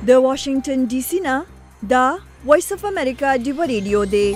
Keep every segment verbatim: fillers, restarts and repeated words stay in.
د واشنگټن ډي سي نه دا وایس اف امریکا ډیو ریډیو دی.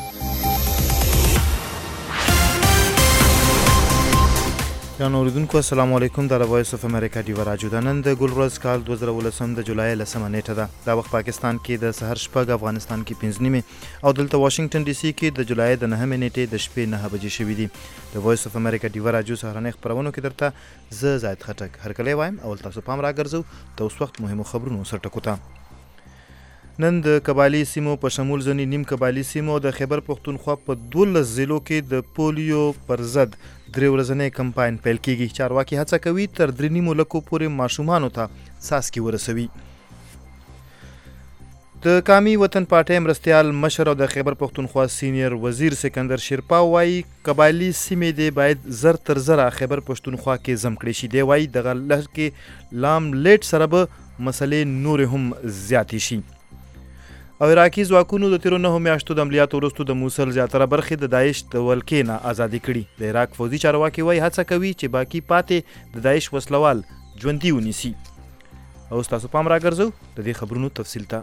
ګرانو اوریدونکو السلام علیکم. دا د وایس اف امریکا ډیو راډیو ده. نن د ګل ورځ کال دوه زره ولسم د جولای لسمه نیټه ده. دا وخت پاکستان کې د سحر شپږ، افغانستان کې پنځه نیمې او دلته واشنگټن ډي سي کې د جولای د نهمې نیټې د شپې نهه بجې شوي دي. د وایس اف امریکا ډیو راډیو سهارنۍ خپرونو کې درته زه زاید خټک هرکلی وایم. اول تاسو پام راګرځو د اوس وخت مهمو خبرونو سر ټکو ته. نن د قبایلي سیمو په شمول ځینې نیم قبایلي سیمو د خیبر پښتونخوا په دولس ضلعو کې د پولیو پر ضد درې ورځنی کمپاین پیل کیږي. چارواکي هڅه کوي تر درې نیمو لکو پورې ماشومانو ته څاڅکي ورسوي. د قامي وطن پارټۍ مرستیال مشر او د خیبر پښتونخوا سینیر وزیر سکندر شیرپا وایي قبایلي سیمې دې باید زر تر زره خیبر پښتونخوا کې ضم کړي شي. دی وایي دغه لهجه کې لام لیټ سره به مسلې نورې هم زیاتې شي. او عراقي ځواکونو د تیرو نهو میاشتو د عملیاتو وروسته د موصل زیاتره برخې د داعش د ولکې نه ازادي کړي. د عراق فوزي چارواکي وایي هڅه کوي چې باقي پاتې د داعش وسلوال ژوندي ونیسي. اوس تاسو پام راګرځو د دې خبرونو تفصیل ته.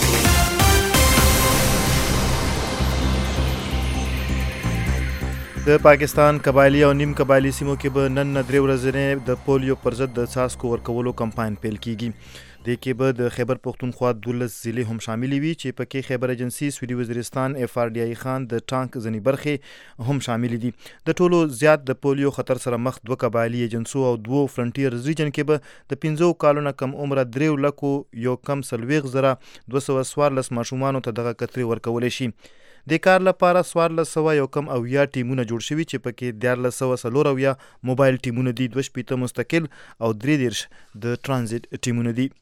د پاکستان قبایلي او نیم قبایلي سیمو کې به نن نه درې ورځې د پولیو پر ضد د څاڅکو ورکولو کمپاین پیل کیږي. دې کې به د خیبر پښتونخوا دولس ضلعې هم شاملې وي چې پکې خیبر ایجنسي، سویلي وزیرستان، اف آر ډي آی خان، د ټانک ځینې برخې هم شاملې دي. د ټولو زیات د پولیو خطر سره مخ دوه قبایلي ایجنسو او دوو فرنټیرز ریجن کې به د پنځو کالو نه کم عمره درېو لکو یو کم څلوېښت زره دوه سوه څوارلس ماشومانو ته دغه کترې ورکولی شي. د کار لپاره څوارلس سوه یو کم اویا ټیمونه جوړ شوي چې پکې دیارلس سوه څلور اویا موبایل ټیمونه دي، دوه شپېته مستقل او درې دېرش د ټرانزیټ ټیمونه دي.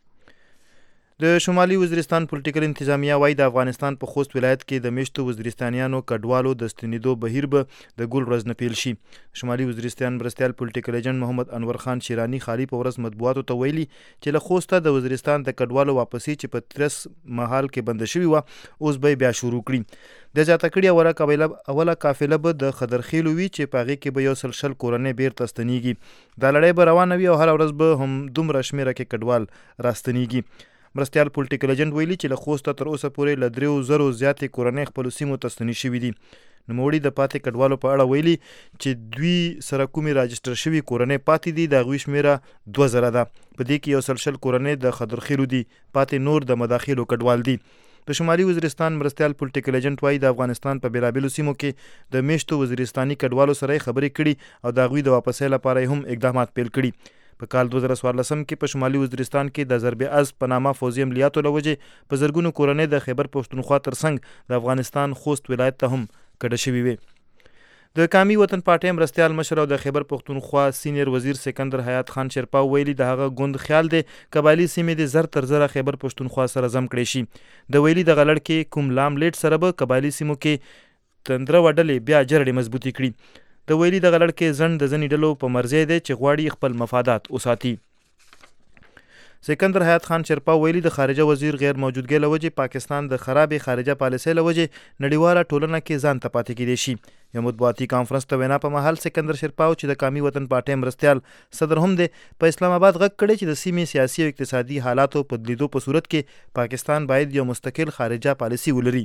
د شمالي وزیرستان پولیټیکل انتظامیه وایي د افغانستان په خوست ولایت کې د میشتو وزیرستانیانو کډوالو د ستنېدو بهیر به د ګل ورځ نه پیل شي. شمالي وزیرستان مرستیال پولیټیکل ایجنټ محمد انور خان شیراني خالي په ورځ مطبوعاتو ته ویلي چې له خوسته د وزیرستان د کډوالو واپسي چې په ترس مهال کې بنده شوې وه اوس به یې بیا شروع کړي. د زیاته کړي اوله قبیله اوله قافله به د خدرخیلو وي چې په هغې کې به یو سل شل کورنۍ بیرته ستنېږي. دا لړۍ به روانه وي او هره ورځ به هم دومره شمېره کې کډوال راستنېږي. مرستیال پولیټیکل ایجنټ ویلي چې له خوسته تر اوسه پورې له دریو زرو زیاتې کورنۍ خپلو سیمو ته ستنې شوي دي. نوموړي د پاتې کډوالو په اړه ویلي چې دوی سره کومې راجسټر شوي کورنۍ پاتې دي د هغوی شمېره دوه زره ده. په دې کې یو سل شل کورنۍ د خدرخیلو دي، پاتې نور د مداخلو کډوال دي. د شمالي وزیرستان مرستیال پولیټیکل ایجنټ وایي د افغانستان په بېلابېلو سیمو کې د میشتو وزیرستاني کډوالو سره یې خبرې کړي او د هغوی د واپسۍ لپاره یې هم اقدامات پیل کړي. په کال دوه زره څوارلسم کې په شمالي وزیرستان کې د ضرب از په نامه فوزي عملیاتو له وجې په زرګونو کورنۍ د خیبر پښتونخوا تر څنګ د افغانستان خوست ولایت ته هم کډه شوي وې. د قامي وطن پارټۍ مرستیال مشر او د خیبر پښتونخوا سینیر وزیر سکندر حیات خان شیرپا ویلي د هغه ګوند خیال دی قبایلي سیمې د زر تر زره خیبر پښتونخوا سره ضم کړی شي. د ویلي دغه لړ کې کوم لام لیټ سره به قبایلي سیمو کې تندره وډلې بیا جرړې مضبوطې کړي. د ویلي دغه لړ کې ځنډ د ځینې ډلو په مرضی دی چې غواړي خپل مفادات وساتي. سکندر حیات خان شیرپا ویلي د خارجه وزیر غیر موجودګۍ له وجې پاکستان د خرابې خارجه پالیسۍ له وجې نړیواله ټولنه کې ځان ته پاتې کیدی شي. یو مطبوعاتي کانفرنس ته وینا په مهال سکندر شیرپا چې د قامي وطن پارټۍ مرستیال صدر هم دی په اسلام آباد غږ کړی چې د سیمې سیاسي او اقتصادي حالاتو په بدلیدو په صورت کې پاکستان باید یو مستقل خارجه پالیسي ولري.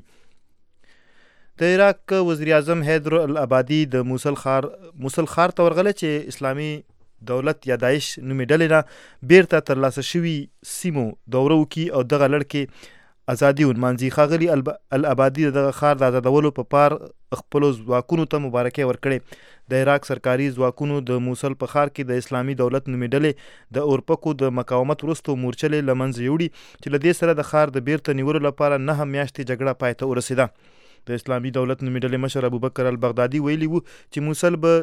د عراق وزیر اعظم حیدر العبادي د موصل ښار موصل ښار ته ورغلی چې اسلامي دولت یا داعش نومې ډلې نه بیرته ترلاسه شوي سیمو دوره وکړي او دغه لړ کې ازادي ونمانځي. ښاغلي العبادي د دغه ښار د ازادولو په پار خپلو ځواکونو ته مبارکۍ ورکړې. د عراق سرکاري ځواکونو د موصل په ښار کې د اسلامي دولت نومې ډلې د اورپکو د مقاومت وروسته مورچلې له منځه یوړي چې له دې سره د ښار د بیرته نیولو لپاره نهه میاشتې جګړه پای ته ورسېده. د اسلامي دولت نومې ډلې مشر ابوبکر البغدادي ویلي وو چې موصل به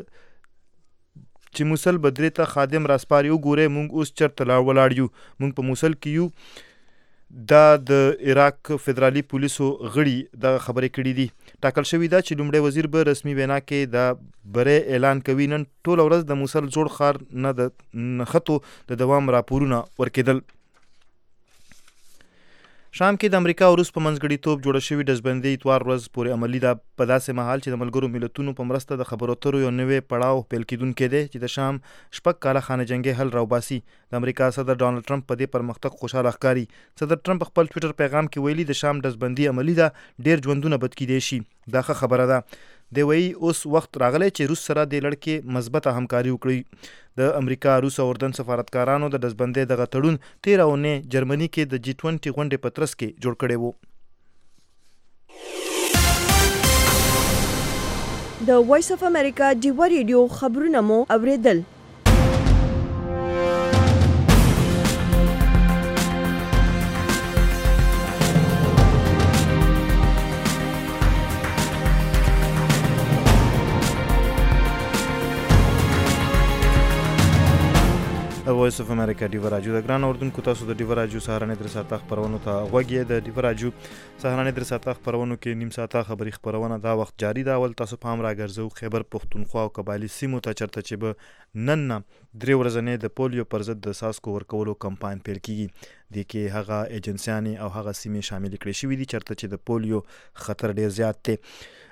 چې موصل به درې ته خادم راسپاري وګورئ موږ اوس چېرته ولاړ یو، موږ په موصل کې یو. دا د عراق فدرالي پولیسو غړي دغه خبرې کړي دي. ټاکل شوي ده چې لومړی وزیر به رسمي وینا کې د بری اعلان کوي. نن ټوله ورځ د موصل جوړ ښار نه د نښتو د دوام راپورونه ورکېدل. شام کې د امریکا او روس په منځګړیتوب جوړه شوې ډزبندۍ اتوار ورځ پورې عملي ده په داسې مهال چې د ملګرو ملتونو په مرسته د خبرو اترو یو نوی پړاو پیل کیدونکی دی چې د شام شپږ کاله خانه جنګي حل راوباسي. د امریکا صدر ډانلډ ټرمپ په دې پرمختګ خوشاله ښکاري. صدر ټرمپ خپل ټویټر پیغام کې ویلي د شام ډزبندي عملي ده، ډیر ژوندونه بد کیدای شي. دا ښه خبره ده. دی وایي اوس وخت راغلی چې روس سره د لړ کې مثبته همکاري وکړي. د امریکا، روس او اردن سفارتکارانو د ډزبندۍ دغه تړون تېره اونۍ جرمني کې د جی ټوینټي غونډې په ترڅ کې جوړ کړی و. د وایس اف امریکا ډیوا ریډیو خبرونه مو اوریدل. وایس اف امریکا ډیوا راډیو د ګران اردوونکو تاسو د ډیوا راډیو سهارنۍ درې ساعته خپرونو ته غوږ یې. د ډیوا راډیو سهارنۍ درې ساعته خپرونو کې نیم ساعته خبري خپرونه دا وخت جاری ده. اول تاسو پام راګرځو خیبر پښتونخوا او قبایلي سیمو ته چرته چې به نن نه درې ورځې د پولیو پر ضد د څاڅکو ورکولو کمپاین پیل کیږي. د کې هغه ایجنسیانې او هغه سیمې شامل کړي شوي دي چرته چې د پولیو خطر ډیر زیات دی.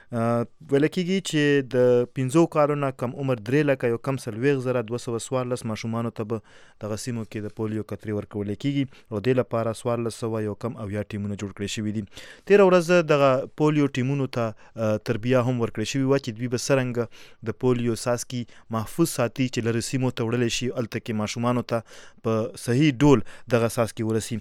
ویل کېږي چې د پنځو کالو کم عمر درې لکه یو کم څلوېښت زره دوه سوه څوارلس ماشومانو ته به دغه سیمو کې د پولیو قطرې ورکولی کېږي او دې لپاره څوارلس سوه یو کم اویا ټیمونه جوړ کړي شوي دي. تېره ورځ دغه پولیو ټیمونو ته تربیه هم ورکړې شوې وه چې دوی به څرنګه د پولیو څاڅکي محفوظ ساتي چې لرې سیمو ته وړلی شي، هلته کې ماشومانو ته په صحیح ډول دغه څاڅکي ورسي.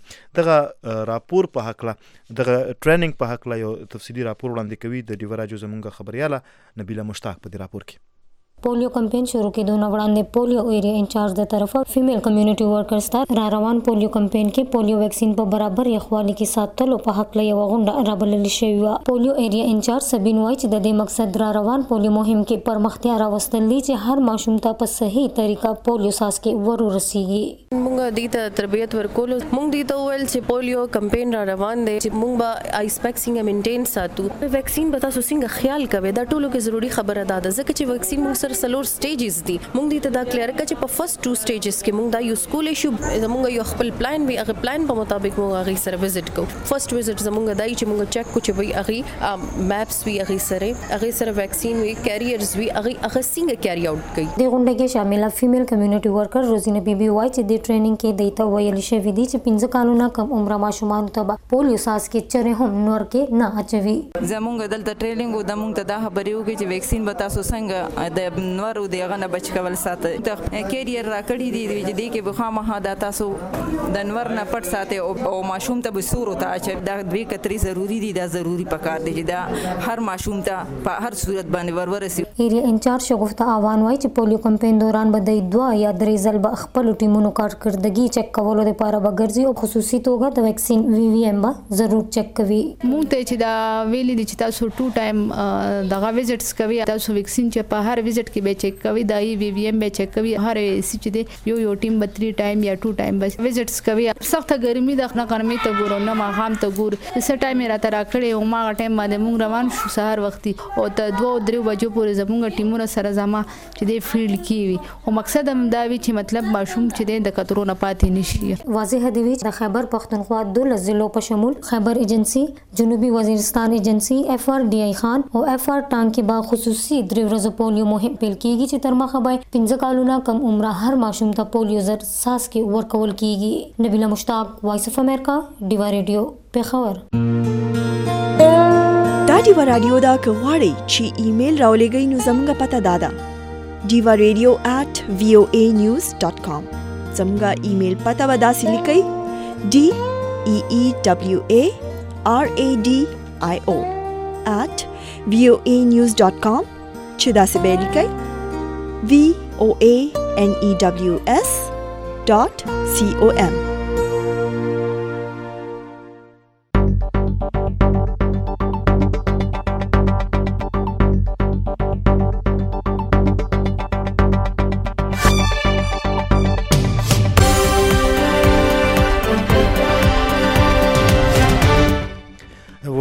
دغه راپور په هکله دغه ټریننګ په هکله یو تفصیلي راپور وړاندې کوي د ډیوا راډیو زموږ خبریاله نبیله مشتاق په دې راپور کې. پولیو کمپین شروع کېدو نه وړاندې پولیو ایریا انچارج د طرفه فیمیل کمیونټي ورکرز ته را روان پولیو کمپین کې پولیو ویکسین په برابر یخوالي کې ساتلو په حق یو غونډه رابلل شوې وه. پولیو ایریا انچارج سبین وایي چې د دې مقصد را روان پولیو مهم کې پرمختیا راوستل دي چې هر ماشوم ته په صحیح طریقه پولیو څاڅکي ور ورسیږي. موږ دې ته تربیت ورکولو، موږ دې ته وویل چې پولیو کمپین را روان دی چې موږ به آیس پیک څنګه مینټین ساتو. ویکسین به تاسو څنګه خیال کوئ، دا ټولو کې ضروري خبره ده ځکه چې ویکسین موږ سره څلور سټیجز دي. موږ دې ته دا کلیر کړه چې په فرست ټو سټیجز کې موږ دا یوز کولی شو. زموږ یو خپل پلان وي، هغه پلان په مطابق موږ هغې سره وزټ کوو. فرست وزټ زموږ دا چې موږ چیک کوو چې وایي هغې میپس وي، هغې سره هغې سره ویکسین وي، کیریرز وي، هغې هغه څنګه کیری آوټ کوي. دې غونډه کې شامله فیمیل کمیونټي ورکر روزینه بیبي وایي چې دې ټریننګ کې دوی ته ویل شوي دي چې پنځه کالونه کم عمره ماشومانو ته به پولیو څاڅکي چرې هم نور کې نه اچوي. زموږ دلته ټریننګ و د موږ ته دا خبرې وکړي چې ویکسین به تاسو څنګه د نورو د هغه نه بچ کول ساتئ. د کیریئر راکړي دي چې دې کې به خامخا دا تاسو د نور نه پټ ساتئ او ماشوم ته به سورو ته اچوي. دا دوې کترې ضروري دي، دا ضروري پکار دی چې دا هر ماشوم ته په هر صورت باندې ور ورسي. ایریا انچارج شګفته آوان وایي چې پولیو کمپین دوران به د دوه یا درې ځل به خپل ټیمونو کارکردګي چک کولو لپاره به ګرځي او خصوصي توګه د ویکسین وی وی ایم به ضرور چک کوي. موږ ته چې دا ویلي دي چې تاسو ټو ټایم دغه ویزټس کوي، تاسو ویکسین چې په هر ویزټ کې به چک کوي، دا وی وی ایم به چک کوي. هر سی چې دی یو یو ټیم به تری ټایم یا ټو ټایم به ویزټس کوي. سخته ګرمي د نه ګرمي ته ګورو نه ماښام ته ګور څه ټایم راته راکړی او ما ټایم باندې موږ روان شو سهار وختي او ته دوه درې بجو پورې زموږ ټیمونه سره زما چې دی فیلډ کې وي او مقصد هم دا وي چې مطلب ماشوم چې دی د کترو نه پاتې نشي. واضح دی چې د خیبر پښتونخوا دولس ضلعو په شمول خیبر ایجنسی، جنوبي وزیرستان ایجنسی، ایف آر ډي آی خان او ایف آر ټانک کې به خصوصي درې ورځې پولیو مهم پیل کیږي چې تر مخه به پنځه کالونه کم عمره هر ماشوم ته پولیو ضد څاڅکي ورکول کیږي. نبیله مشتاق، وایس اف امریکا، ډیوا ریډیو، پیښور. دا ډیوا راډیو دا که غواړئ چې ایمیل راولېږئ نو زموږ پته دا ده ډیوا ریډیو ایٹ وی او ای نیوز ډاټ کام. زموږ ایمیل پته به داسې لیکئ ډي ای ای ډبلیو ای آر ای ډي آی او ایٹ وی او ای نیوز ډاټ کام چې داسې به یې لیکئ وی او ای ان ای ډبلیو اس ډاټ سی او ایم.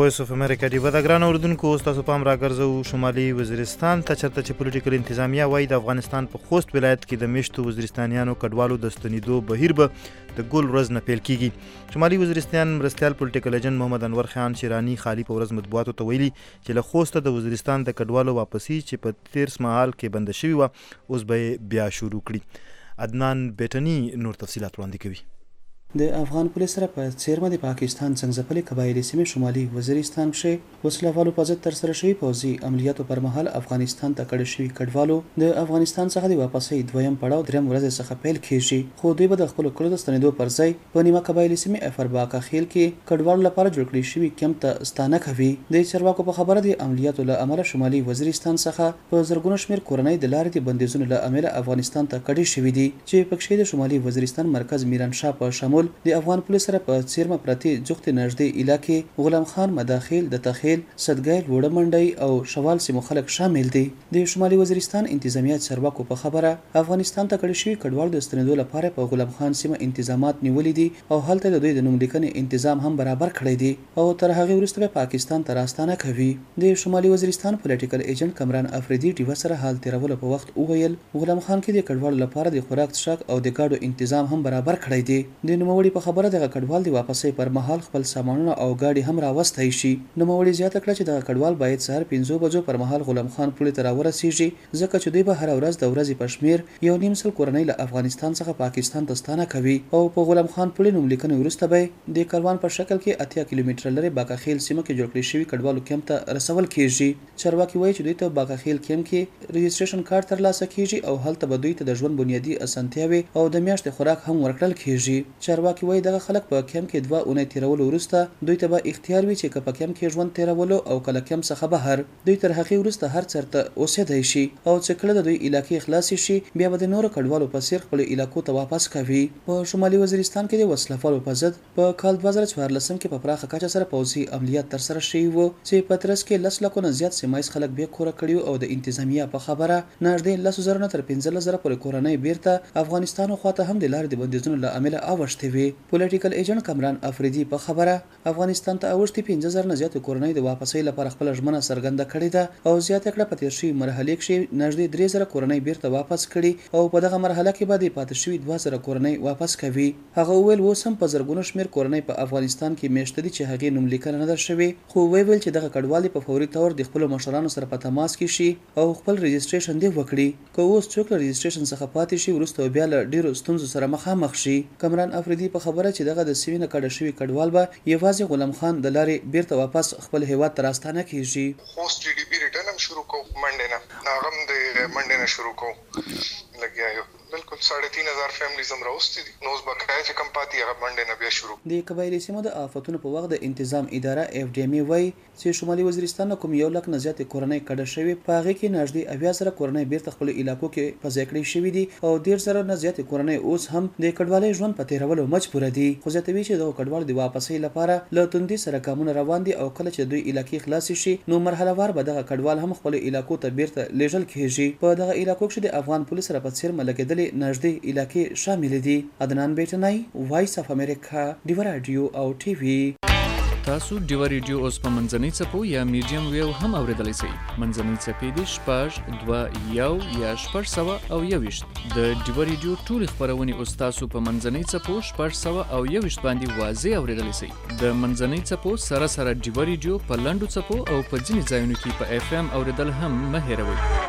وایس اف امریکا دی ودا ګران اوردونکو تاسو پام راګرځو شمالي وزیرستان ته چرته چې پولیټیکل انتظامیه وایي د افغانستان په خوست ولایت کې د میشتو وزیرستانیانو کډوالو د ستنېدو بهیر به د ګل ورځ نه پیل کیږي. شمالي وزیرستان مرستیال پولیټیکل ایجنټ محمد انور خان شیرانی خالی په ورځ مطبوعاتو ته ویلي چې له خوسته د وزیرستان د کډوالو واپسی چې په تیر مهال کې بند شوی و اوس به بیا شروع کړي. عدنان بیٹنی نور تفصیلات وړاندې کوي. د افغان پولیس سره په څیرمه د پاکستان څنګهځپلې قبایلي سیمې شمالي وزیرستان کې وسلهوالو په ضد ترسره شوي پوځي عملیاتو پر مهال افغانستان ته کډه شوي کډوالو د افغانستان څخه د واپسۍ دویم پړاو دریم ورځ څخه پیل کیږي، خو دوی به د خپلو کړو د ستنېدو پر ځای په نیمه قبایلي سیمې افرباکا خیل کې کډوالو لپاره جوړ کړي شوي کیمپ ته ستانه کوي. د چارواکو په خبره د عملیاتو له امله شمالي وزیرستان څخه په زرګونو شمېر کورنۍ د لارې د بندیزونو له امله افغانستان ته کډې شوي دي چې پکښې د شمالي وزیرستان مرکز میرانشاه په شمول د افغان پولیس سره په څیرمه پرتې جوختې نږدې علاقې غلام خان مداخل د تخیل صدګای لوړه منډۍ او شوال سیمو خلک شامل دي. د شمالي وزیرستان انتظامیه چارواکو په خبره افغانستان ته کډې شوي کډوالو د ستنېدو لپاره په غلام خان سیمه انتظامات نیولي دي او هلته د دوی د نوم لیکنې تنظیم هم برابر کړی دی او تر هغې وروسته به پاکستان ته راستانه کوي. د شمالي وزیرستان پولیټیکل ایجنټ کمران افریدي ډیوه سره حال تیرولو په وخت وویل غلام خان کې د کډوالو لپاره د خوراک څښاک او د ګاډو تنظیم هم برابر کړی دی. د نوموړي په خبره د کډوال د واپسۍ پر مهال خپل سامانونه او گاډي هم راوستای شي. نوموړي زیاته کړه چې د کډوال باید سهار پنځو بجو پر مهال غلام خان پولې ته راورسیږي ځکه چې دوی به هر ورځ د ورځې په شمېر یو نیم سل کورنۍ له افغانستان څخه پاکستان ته ستانه کوي او په غلام خان پولې نوم لیکنې وروسته به د کاروان په شکل کې اتیا کیلومتره لرې باکاخیل سیمه کې جوړ کړي شوي کډوالو کیمپ ته رسول کیږي. چارواکي وایي چې دوی ته باکاخیل کیمپ کې رجسټریشن کارت ترلاسه کیږي او هلته به دوی ته د ژوند بنیادي اسانتیاوې او د میاشتې خوراک هم ورکړل کیږي. چارواکي وایي دغه خلک په کیمپ کې دوه اونۍ تیرولو وروسته دوی ته به اختیار وي چې که په کیمپ کې ژوند تیرولو او کله کیمپ څخه بهر دوی تر هغې وروسته هر چېرته اوسېدی شي او چې کله د دوی علاقې خلاصې شي بیا به د نورو کډوالو په څېر خپلو علاقو ته واپس کوي. په شمالي وزیرستان کې د وسلهوالو په ضد په کال دوه زره څوارلسم کې په پراخه کچه سره پوځي عملیات ترسره شوي وو چې په ترڅ کې لس لکو نه زیات سیمه ییز خلک بې کوره کړي او د انتظامیه په خبره نږدې لسو زرو نه تر پنځلس زره پورې کورنۍ بیرته افغانستان خواته هم د لارې د بندیزونو له امله اوښتې وي. پولیټیکل ایجنټ کمران افریدي په خبره افغانستان ته اوښتې پنځه زره نه زیاتې کورنۍ د واپسۍ لپاره خپله ژمنه څرګنده کړې ده او زیاته کړه په تېر شوي مرحلې کښې نږدې درې زره کورنۍ بیرته واپس کړي او په دغه مرحله کې به د پاتې شوي دوه زره کورنۍ واپس کوي. هغه وویل اوس هم په زرګونو شمېر کورنۍ په افغانستان کې میشته دي چې هغې نوم لیکنه نه ده شوې، خو ویې ویل چې دغه کډوال په فوري طور د خپلو مشرانو سره په تماس کې شي او خپل رجسټریشن دې وکړي. که اوس څوک له رجسټریشن څخه پاتې شي وروسته بیا له ډېرو ستونزو سره مخامخ شي. کمران افریدي په خبره چې دغه د سیمې نه کډه شوي کډوال به یوازې غلام خان د لارې بیرته واپس خپل هیواد ته راستانه کیږي. خوست ټي ډي پی ریټرن هم شروع کو منډې نه هغه هم د منډې نه شروع کو لګیا یو بالکل ساڑھے تین ہزار فیملیز هم راوستي دي نو اوس بقایه چې کم پاتې هغه منډې نه بیا شروع. د قبایلي سیمو د آفتونو په وخت د انتظام اداره اف ډي ام وایي چې شمالي وزیرستان کوم یو لک نه زیاتې کورنۍ کډه شوي په هغې کې نږدې اویا زره کورنۍ بیرته خپلو علاقو کې په ځای کړې شوي دي او ډېر زره نه زیاتې کورنۍ اوس هم د کډوالۍ ژوند په تېرولو مجبوره دي. خو زیاتوي چې دغو کډوالو د واپسۍ لپاره له توندۍ سره ګامونه روان دي او کله چې دوی علاقې خلاصې شي نو مرحله وار به دغه کډوال هم خپلو علاقو ته بیرته لیږل کیږي. په دغه علاقو کښې د افغان پولیس سره په څېرمه لګېدلې نږدې علاقې شامل دي. عدنان بیٹنی وایس اف امریکا ډیوه راډیو او ټي وي. تاسو ډیوه ریډیو اوس په منځنۍ څپو یا میډیم ویو هم اورېدلی شئ. منځنۍ څپې دي شپږ دوه یو یا شپږ سوه او یوویشت. د ډیوه ریډیو ټولې خپرونې اوس تاسو په منځنۍ څپو شپږ سوه او یوویشت باندې واضح اورېدلی شئ. د منځنۍ څپو سره سره ډیوه ریډیو په لنډو څپو او په ځینې ځایونو کې په اف ام اورېدل هم مه هېروئ.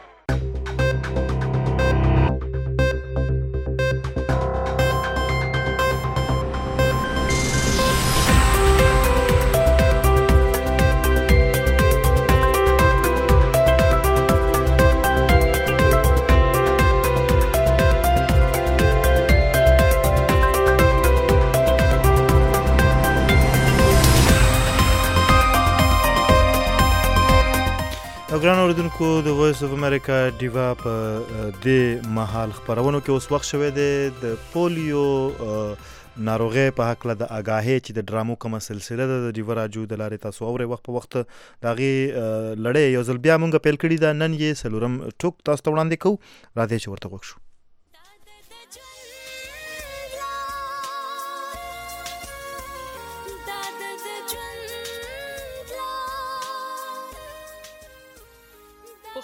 ګران اوریدونکو د وایس اف امریکا ډیوا په دې مهال خپرونو کې اوس وخت شوی دی د پولیو ناروغۍ په هکله د اګاهۍ چې د ډرامو کومه سلسله ده د ډیوا راډیو د لارې تاسو اورئ وخت په وخت د هغې لړۍ یو ځل بیا مونږ پیل کړې ده. نن یې څلورم ټوک تاسو ته وړاندې کوو، راځئ چې ورته غوږ شو.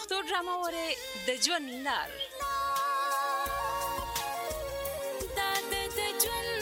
پښتو ډرامه وره د ژوند لار دا د ژوند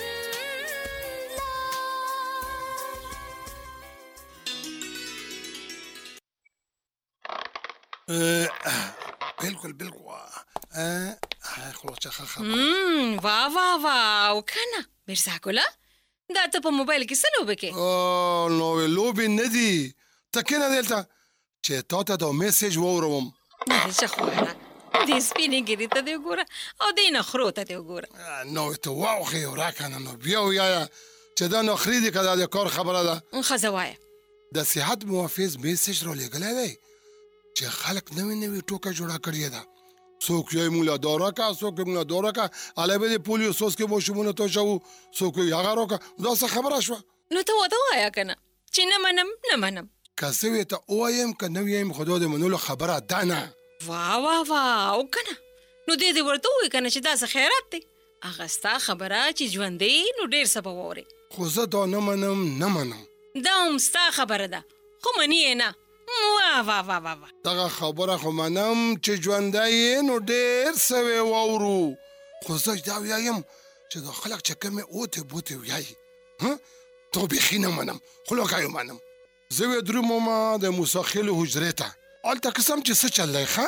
بالکل بالکل خلاص خلاص امم وا وا وا او کنه مرزا ګله دا ته په موبایل کې څه لوبه کې او نو لوبه نه دي تکینه دلته چې تا ته دا میسج ووروم نه څه خوره دې سپینګری ته دی ګوره او دې نه خرو ته دی ګوره نو ته واو خو راکنه نو بیا یا چې دا نو خریدي کړه د کار خبره ده خزوای د صحت محافظ میسج را لګلای دی چې خلک نوې نوې ټوکه جوړه کړی ده څوک یې مولا دورا کا څوک مولا دورا کا علاوه د پولیو سوس کې مو شمونه تو شو څوک یې هغه روکا دا څه خبره شو نو ته وته وایا کنه چې نه منم نه منم کسوي ته وایم ک نو یم خدای دې منلو خبره ده نه وا وا وا او کنه نو دې دې ورته وای کنه چې دا څه خیرات دی هغه ستا خبره چې ژوندې نو ډیر څه ووري خو زه دا نه منم نه منم دا هم ستا خبره ده خو منی نه وا وا وا وا دا خبره خو منم چې ژوندې نو ډیر څه وورو خو زه دا وایم چې دا خلک چې کومه اوته بوته وایي ها ته به خینه منم خلکایو منم زه و درمو ما د مسخل حجرته الته قسم چې څه چلای ښه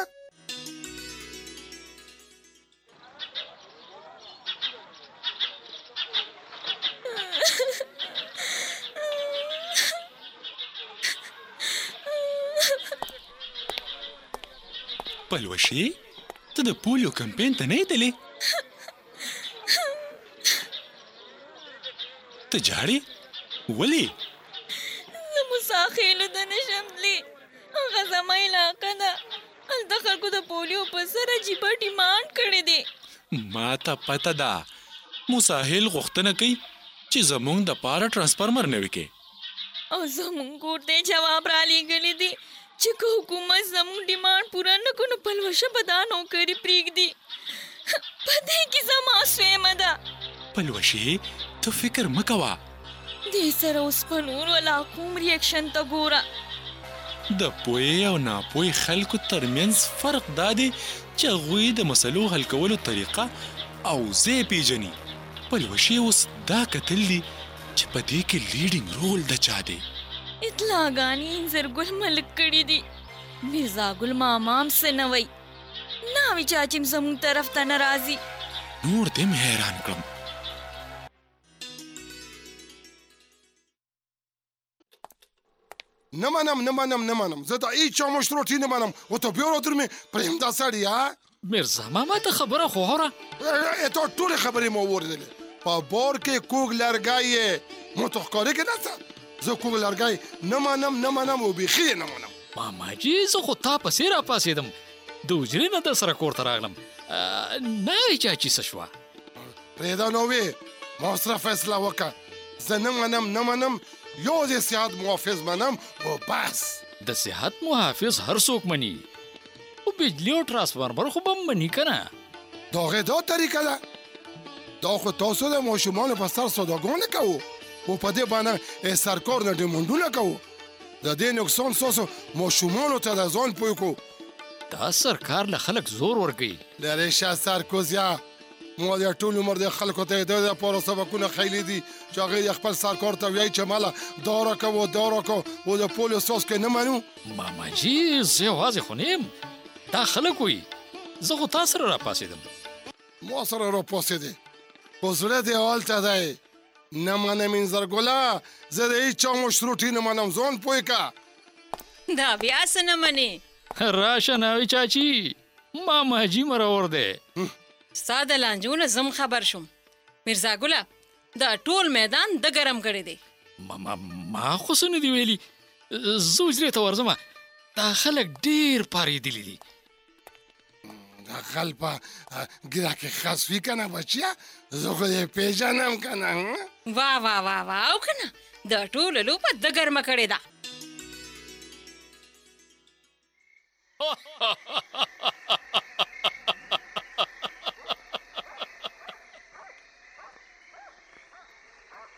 پلوشي ته د پولیو کمپین ته نه تلې ته جاړي ولې زه مساخیلو ته نشم تللی هغه زما علاقه ده هلته خلکو د پولیو په سره جیبه ډیمانډ کړی دی ما ته پته ده مساحل غوښتنه کوي چې زمونږ د پاره ټرانسفارمر نوي کې او زمونږ کور ته جواب را لېږلی دی چې که حکومت زمونږ ډیمانډ پوره نه کړو نو پلوشه به دا نوکري پرېږدي په دې کې زما سویمه ده پلوشې ته فکر مه کوه دې سره اوس په نورو علاقو هم ریاکشن ته ګوره د پوهې او ناپوهې خلکو ترمنځ فرق دا دی چې هغوی د مسلو حل کولو طریقه او ځای پیژني پلوشې اوس دا کتل دي چې په دې کې لیډینګ رول د چا دی اطلاعګانې انځرګل ملک کړي دي مرزا ګل ماما هم څه نه وایي ناوې چا چې زموږ طرف ته نه راځي نور دې م حیران کړم نه منم نه منم نه منم زه د هیچا مشروطي نه منم او ته بیا راته مې پرېږده سړي ها مرزا ماما ته خبره خو هوره ته ټولې خبرې مو واورېدلې په بار کې کوږ لرګی یې مو ته ښکارې که داسه زه کوږ لرګی نه منم نه منم او بیخي یې نه منم ماما جي زه خو تا پسې راپاڅېدم د حجرې نه در سره کور ته راغلم نه وایي چا چې څه شوه پرېږده نو وې ما سره فیصله وکړه زه نه منم نه منم یوازې صحت محافظ منم او بس د صحت محافظ هر څوک مني او بجلی او ټرانسفارمر خو به مني که نه د هغې دا طریقه ده دا خو تاسو د ماشومانو په سر سوداګانې کوو او په دې باندې سرکار نه ډیمانډونه کوو د دې نقصان ستاسو ماشومانو ته د ځان پوه کړو دا سرکار له خلک زور ورکوي لرې شه سرکوزیا ما د ټول عمر د خلکو ته د دپاره سبقونه ښیلي دي چې هغې د خپل سرکار ته وایي چې ماله دا راکوه دا راکوه او د پولیو ساس کې نه منو ماما جي زه یوازې خو نه یم دا خلک وایي زه خو تا سره راپاڅېدم ما سره راپاڅېدې خو زړه دې هلته دی نه منم انځرګله زه د هېچا مشروطي نه منم ځان پوه که دا بیا څه نه منې راشه ناوې چاچي ماما جي مرور دی ستا د لانجو نه زم خبر شوم مرزا ګله دا ټول میدان د ګرم کړی دی ما ما خو څه نه دي ویلي زه حجرې ته ورځم دا خلک ډېر پارېدلي دي دا غل په ګیره کې خاص وي که نه بچیه زه خو یې پېژنم که نه وا وا وا وا او که نه د ټوله لوبه د ګرمه کړې ده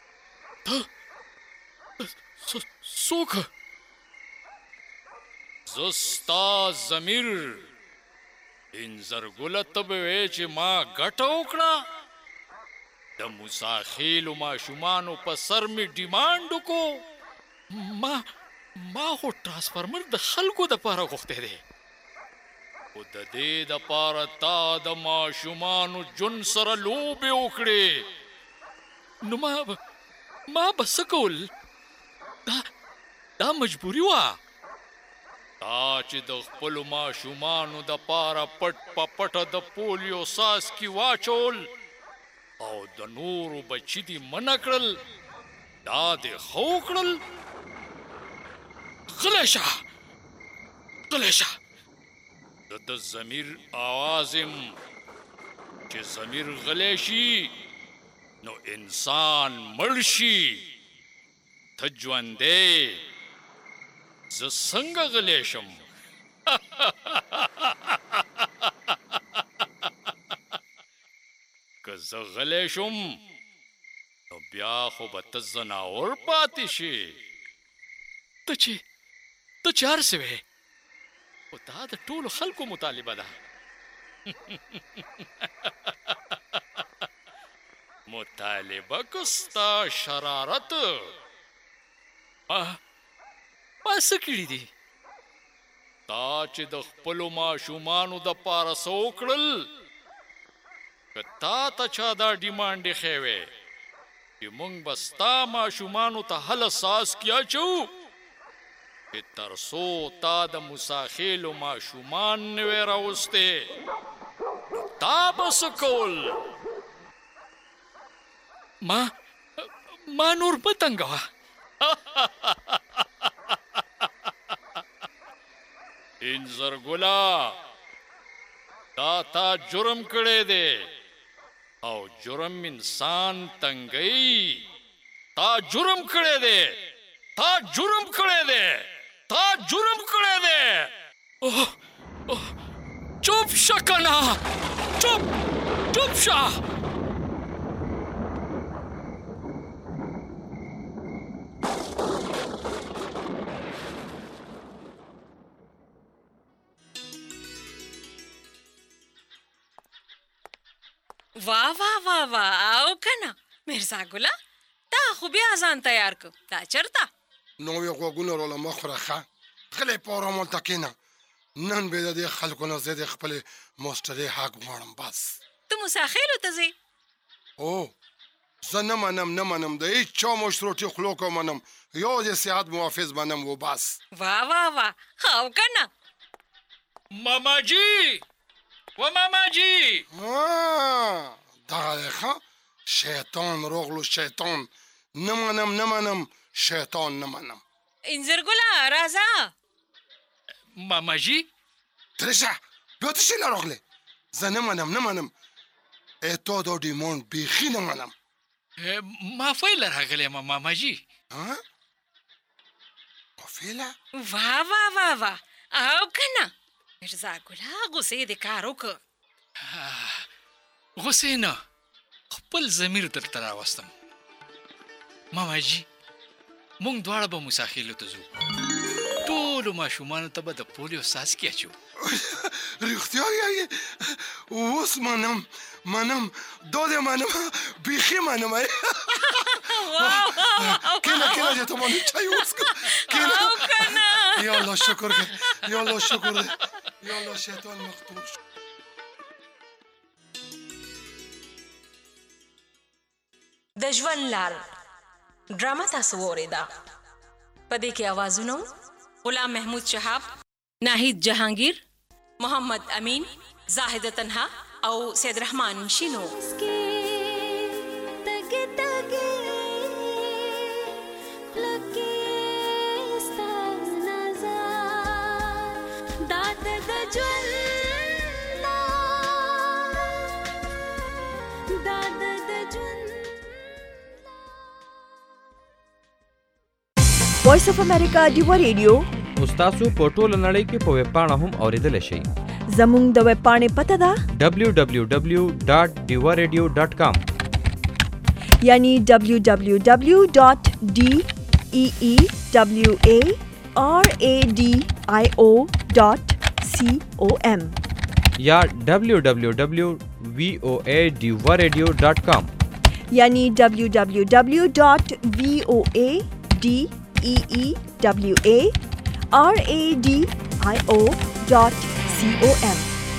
څوک زستا ضمیر انزرګله ته به وې چې ما ګټه وکړه د مساخیلو ماشومانو په سر مې ډیمانډ وکړو ما ما خو ټرانسفارمر د خلکو دپاره غوښتی دی خو د دې دپاره تا د ماشومانو ژوند سره لوبې وکړې نو ما به ما به څه کول دا دا مجبوري وه تا چې د خپلو ماشومانو دپاره پټ په پټه د پولیو څاڅکي واچول او د نورو بچي دې منع کړل دا دې ښه وکړل غلی شه غلی شه د د ضمیر آواز یم چې ضمیر غلی شي نو انسان مړ شي ته ژوندی زه څنګه غلی شم که زه غلی شم نو بیا خو به ته ځناور پاتې شي ته چې ته چې هر څه وې خو دا د ټولو خلکو مطالبه ده مطالبه که ستا شرارت ما ما څه کړي دي تا چې د خپلو ماشومانو دپاره څه وکړل که تا ته چا دا ډیمانډ ایښی وی چې موږ به ستا ماشومانو ته هله څاڅکي اچوو چې تر څو تا د مساخیلو ماشومان نه وی راوستی تا به څه کول ما ما نور مه تنګوه انزرګله دا تا جرم کړی دی او جرم انسان تنګوي تا جرم کړی دی تا جرم کړی دی تا جرم کړی دی چوپ شه کنه چوپ چوپ شه واه واه واه واه او کنه مرزا ګله تا خو بیا ځان تیار کو دا چرته نو یې غوږونه راله مخ راښه غلی په ارامالته کښېنه نن به د دې خلکو نه زه د خپلې موسټرې حق غواړم بس ته موساخیلو ته ځې او زه نه منم نه منم د هېڅ چا مشروطي خلو که منم یوازې صحت محافظ منم و بس واه واه واه او کنه ماماجي و ماماجي دغه دی ښه شیطان روغلو شیطان نه منم نه منم شیطان نه منم انزرګله راځه ماماجي ترشه بیا ته شي نه راغلی زه نه منم نه منم ای تا دا ډیمانډ بیخي نه منم مافیله راغلی یم ماماجي مافیله واه واه واه واه او کنه مرزا ګله غوسې دې کار وکړه غوسې نه خپل ضمیر درته راوستم ماماجي موږ دواړه به مساخیلو ته ځو ټولو ماشومانو ته به د پولیو څاڅکي اچو رښتیا یې اوس منم منم دا دې منم بیخي منم کېنه کېنه چې ته باندې چای وڅښه کېنه یا الله شکر دی یا الله شکر دی یا الله شیطان مخطوب شو د ژوند لار ډرامه تاسو وریدا په دې کې आवाजونه غلام محمود شهاب ناهید جهانگیر محمد امین زاهد تنها او سید رحمان شینو وایس اف امریکا ډیوا ریډیو تاسو په ټوله نړۍ کې په ویب پاڼه هم اوریدلی شئ. زموږ د ویب پاڼې پته ده ډبلیو ډبلیو ډبلیو ډاټ ډیوا ریډیو ډاټ کام یعنی ډبلیو ډبلیو ډبلیو ډاټ ډي ای ای ډبلیو ای آر ای ډي آئی او ڈاٹ سی او ایم یا ڈبلیو ڈبلیو ڈبلیو وی او اے ڈیوا ریڈیو ڈاٹ کام یعنی ڈبلیو ڈبلیو ڈبلیو ڈاٹ وی او اے ڈی ای ای ڈبلیو اے آر اے ڈی آئی او ڈاٹ سی او ایم.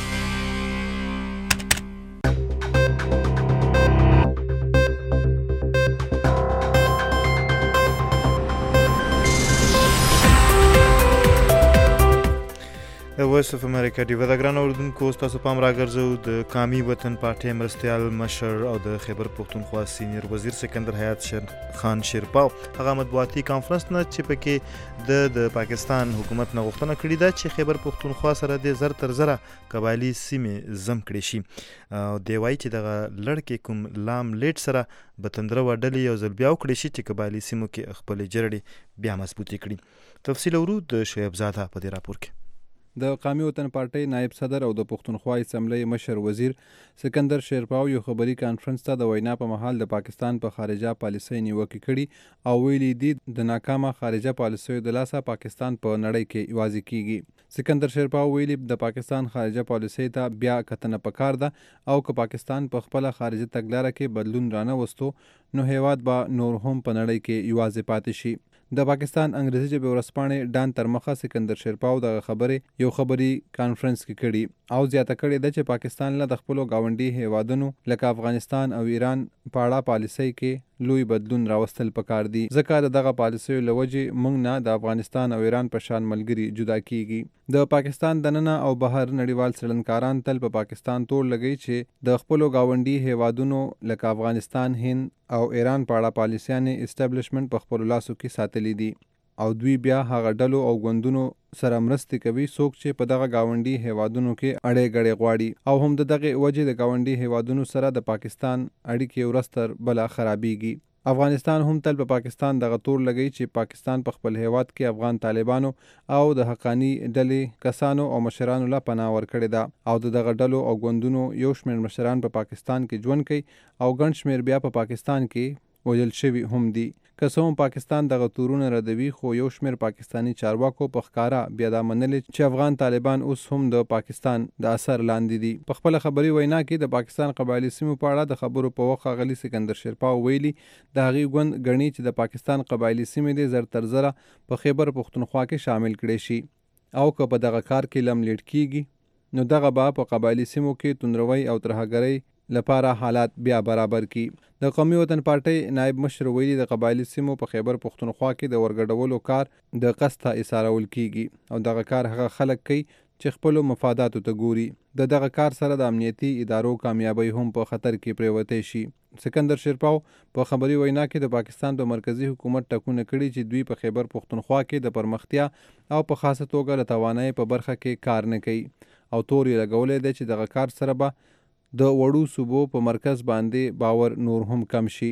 وایس اف امریکا ډیوه د ګران اوردونکو ستاسو پام راګرځو د قومي وطن پارټۍ مرستیال مشر او د خیبر پښتونخوا سینیر وزیر سکندر حیات خان شیرپاو هغه مطبوعاتي کانفرنس نه چې پکې د د پاکستان حکومت نه غوښتنه کړې ده چې خیبر پښتونخوا سره د زر تر زره قبایلي سیمې زم کړي شي او دی وایي چې دغه لړکې کوم لام لیټ سره به تندره وډلې یو ځل بیا وکړي شي چې قبایلي سیمو کې خپلې جرړې بیا مضبوطې کړي. تفصیل اورو د شعیب زاده په دې راپور کې. د قومي وطن پارټۍ نائب صدر او د پښتونخوا اسمبلی مشر وزیر سکندر شیرپاو یو خبري کانفرنس ته د وینا په محل د پاکستان په خارجه پالیسۍ نیوکې کړي او ویلي دي د ناکامه خارجه پالیسیو د لاسه پاکستان په نړۍ کې یوازې کیږي. سکندر شیرپاو ویلي د پاکستان خارجه پالیسۍ ته بیا کتنه پکار ده او که پاکستان په خپله خارجه تګلاره کې بدلون رانه وستو نو هیواد به نور هم په نړۍ کې یوازې پاتې شي. د پاکستان انګریزي ژبې ورځپاڼې ډان تر مخه سکندر شیرپاو دغه خبرې یو خبري کانفرنس کې کړي او زیاته کړې ده چې پاکستان له د خپلو ګاونډي هیوادونو لکه افغانستان او ایران په اړه پالیسۍ کې لوی بدلون راوستل پکار دي ځکه د دغه پالیسیو له وجې موږ نه د افغانستان او ایران په شان ملګري جدا کیږي. د پاکستان دننه او بهر نړیوال څېړنکاران تل په پاکستان تور لګوي چې د خپلو ګاونډي هیوادونو لکه افغانستان، هند او ایران په اړه پالیسیانې اسټابلیشمنټ په خپلو لاسو کې ساتلي دي او دوی بیا هغه ډلو او ګوندونو سره مرستې کوي څوک چې په دغه ګاونډي هیوادونو کې اړې ګړې غواړي او هم د دغې وجې د ګاونډي هیوادونو سره د پاکستان اړیکې ورځ تر بله خرابیږي. افغانستان هم تل په پاکستان دغه تور لګوي چې پاکستان په خپل هیواد کې افغان طالبانو او د حقانی ډلې کسانو او مشرانو له پناه ورکړې ده او د دغه ډلو او ګوندونو یو شمېر مشران په پاکستان کې ژوند کوي او ګڼ شمېر بیا په پاکستان کې وژل شوي هم دي. که څه هم پاکستان دغه تورونه ردوي خو یو شمېر پاکستاني چارواکو په ښکاره بیا دا منلې چې افغان طالبان اوس هم د پاکستان د اثر لاندې دي. په خپله خبري وینا کې د پاکستان قبایلي سیمو په اړه د خبرو په وخت ښاغلي سکندر شیرپاو ویلي د هغې ګوند ګڼي چې د پاکستان قبایلي سیمې دې زر تر زره په خیبر پښتونخوا کې شامل کړي شي او که په دغه کار کې لم لیټ کیږي نو دغه به په قبایلي سیمو کې توندروي او ترهګرۍ لپاره حالات بیا برابر کی. د قومي وطن پارټۍ نائب مشر ویلي د قبایلي سیمو په خیبر پښتونخوا کې د ورګډولو کار د قصده ایسارول کیږي او دغه کار هغه خلک کوي چې خپلو مفاداتو ته ګوري. د دغه کار سره د امنیتي ادارو کامیابی هم په خطر کې پریوتی شي. سکندر شیرپاو په خبري وینا کې د پاکستان په مرکزی حکومت ټکونه کړي چې دوی په خیبر پښتونخوا کې د پرمختیا او په خاصه توګه د توانایي په برخه کې کار نه کوي او تور یې لګولی دی چې دغه کار سره به د وړو صوبو په مرکز باندې باور نور هم کم شي.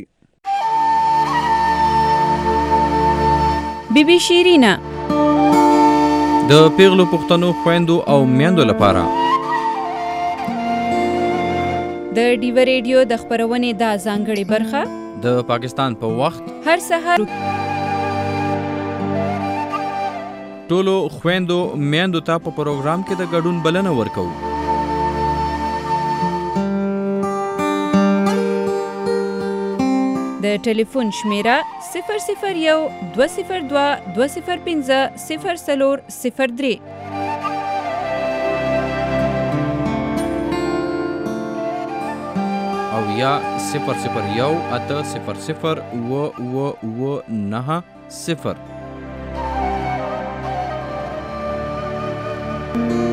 بی بی شیرینا د پیغلو پښتنو خويندو او میندو لپاره د ډیو ریډیو د خبرونې د ځانګړي برخه د پاکستان په وخت هر سحر ټولو خويندو میندو ته په پروګرام کې د ګډون بلنه ورکوو. د ټلیفون شمیره صفر صفر یو دوه صفر دوه دوه صفر پنځه صفر څلور صفر درې او یا صفر صفر یو اته صفر صفر اوه اوه اوه نهه صفر.